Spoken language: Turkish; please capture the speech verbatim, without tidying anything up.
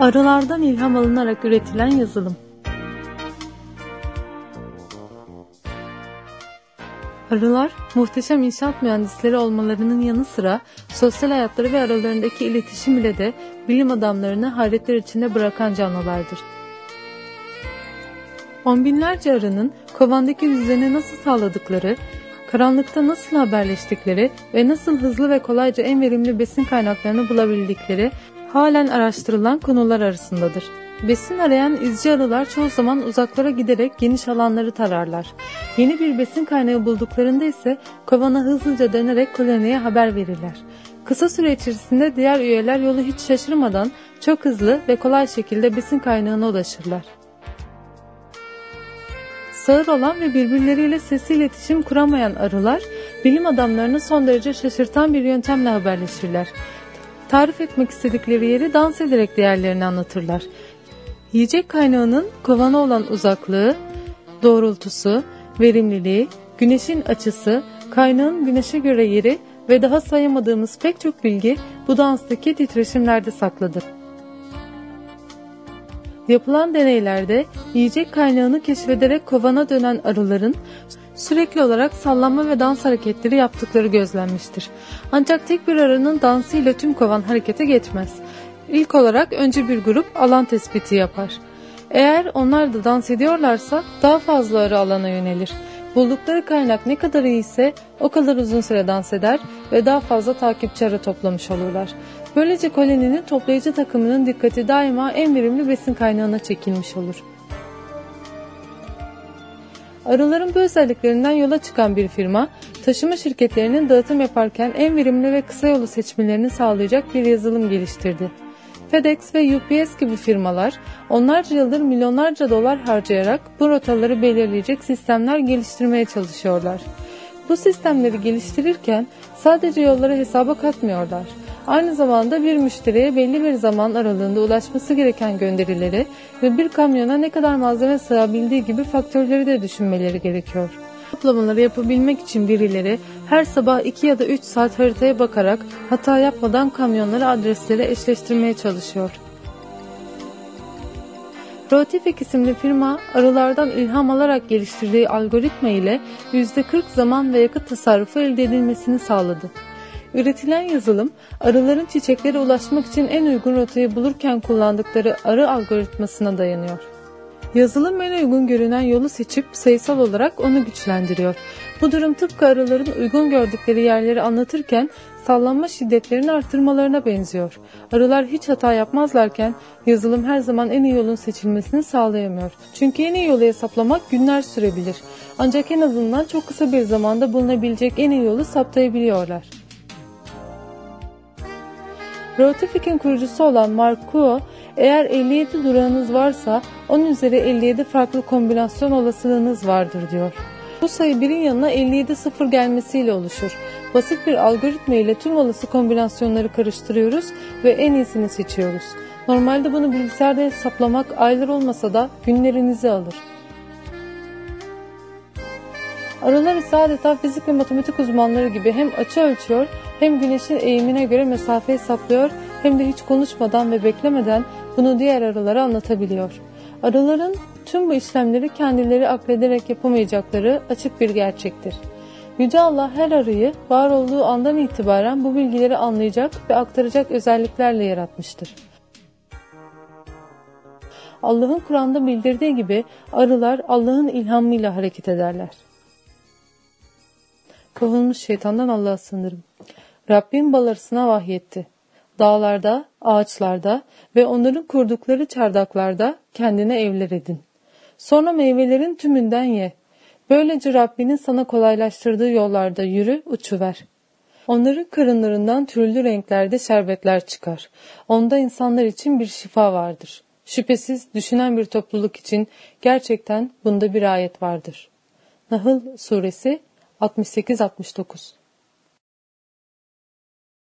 Arılardan ilham alınarak üretilen yazılım. Arılar, muhteşem inşaat mühendisleri olmalarının yanı sıra sosyal hayatları ve aralarındaki iletişim ile de bilim adamlarını hayretler içinde bırakan canlılardır. On binlerce arının kovandaki düzeni nasıl sağladıkları, karanlıkta nasıl haberleştikleri ve nasıl hızlı ve kolayca en verimli besin kaynaklarını bulabildikleri halen araştırılan konular arasındadır. Besin arayan izci arılar çoğu zaman uzaklara giderek geniş alanları tararlar. Yeni bir besin kaynağı bulduklarında ise kovana hızlıca dönerek koloniye haber verirler. Kısa süre içerisinde diğer üyeler yolu hiç şaşırmadan çok hızlı ve kolay şekilde besin kaynağına ulaşırlar. Sağır olan ve birbirleriyle sesli iletişim kuramayan arılar, bilim adamlarını son derece şaşırtan bir yöntemle haberleşirler. Tarif etmek istedikleri yeri dans ederek diğerlerine anlatırlar. Yiyecek kaynağının kovana olan uzaklığı, doğrultusu, verimliliği, güneşin açısı, kaynağın güneşe göre yeri ve daha sayamadığımız pek çok bilgi bu danstaki titreşimlerde saklıdır. Yapılan deneylerde yiyecek kaynağını keşfederek kovana dönen arıların sürekli olarak sallanma ve dans hareketleri yaptıkları gözlenmiştir. Ancak tek bir arının dansı ile tüm kovan harekete geçmez. İlk olarak önce bir grup alan tespiti yapar. Eğer onlar da dans ediyorlarsa daha fazla arı alana yönelir. Buldukları kaynak ne kadar iyi ise o kadar uzun süre dans eder ve daha fazla takipçi arı toplamış olurlar. Böylece koloninin toplayıcı takımının dikkati daima en verimli besin kaynağına çekilmiş olur. Arıların bu özelliklerinden yola çıkan bir firma, taşıma şirketlerinin dağıtım yaparken en verimli ve kısa yolu seçmelerini sağlayacak bir yazılım geliştirdi. FedEx ve U P S gibi firmalar, onlarca yıldır milyonlarca dolar harcayarak bu rotaları belirleyecek sistemler geliştirmeye çalışıyorlar. Bu sistemleri geliştirirken sadece yolları hesaba katmıyorlar. Aynı zamanda bir müşteriye belli bir zaman aralığında ulaşması gereken gönderileri ve bir kamyona ne kadar malzeme sığabildiği gibi faktörleri de düşünmeleri gerekiyor. Hesaplamaları yapabilmek için birileri her sabah iki ya da üç saat haritaya bakarak hata yapmadan kamyonları adreslere eşleştirmeye çalışıyor. Rotifik isimli firma arılardan ilham alarak geliştirdiği algoritma ile yüzde kırk zaman ve yakıt tasarrufu elde edilmesini sağladı. Üretilen yazılım, arıların çiçeklere ulaşmak için en uygun rotayı bulurken kullandıkları arı algoritmasına dayanıyor. Yazılım en uygun görünen yolu seçip sayısal olarak onu güçlendiriyor. Bu durum tıpkı arıların uygun gördükleri yerleri anlatırken sallanma şiddetlerini artırmalarına benziyor. Arılar hiç hata yapmazlarken yazılım her zaman en iyi yolun seçilmesini sağlayamıyor. Çünkü en iyi yolu hesaplamak günler sürebilir. Ancak en azından çok kısa bir zamanda bulunabilecek en iyi yolu saptayabiliyorlar. Rotifik'in kurucusu olan Mark Kuo, eğer elli yedi durağınız varsa on üzeri elli yedi farklı kombinasyon olasılığınız vardır diyor. Bu sayı birin yanına elli yedi sıfır gelmesiyle oluşur. Basit bir algoritma ile tüm olası kombinasyonları karıştırıyoruz ve en iyisini seçiyoruz. Normalde bunu bilgisayarda hesaplamak aylar olmasa da günlerinizi alır. Arılar ise adeta fizik ve matematik uzmanları gibi hem açı ölçüyor, hem güneşin eğimine göre mesafe hesaplıyor, hem de hiç konuşmadan ve beklemeden bunu diğer arılara anlatabiliyor. Arıların tüm bu işlemleri kendileri aklederek yapamayacakları açık bir gerçektir. Yüce Allah her arıyı var olduğu andan itibaren bu bilgileri anlayacak ve aktaracak özelliklerle yaratmıştır. Allah'ın Kur'an'da bildirdiği gibi arılar Allah'ın ilhamıyla hareket ederler. Kovulmuş şeytandan Allah'a sığınırım. Rabbim bal arısına vahyetti. Dağlarda, ağaçlarda ve onların kurdukları çardaklarda kendine evler edin. Sonra meyvelerin tümünden ye. Böylece Rabbinin sana kolaylaştırdığı yollarda yürü, uçuver. Onların karınlarından türlü renklerde şerbetler çıkar. Onda insanlar için bir şifa vardır. Şüphesiz düşünen bir topluluk için gerçekten bunda bir ayet vardır. Nahl Suresi altmış sekiz altmış dokuz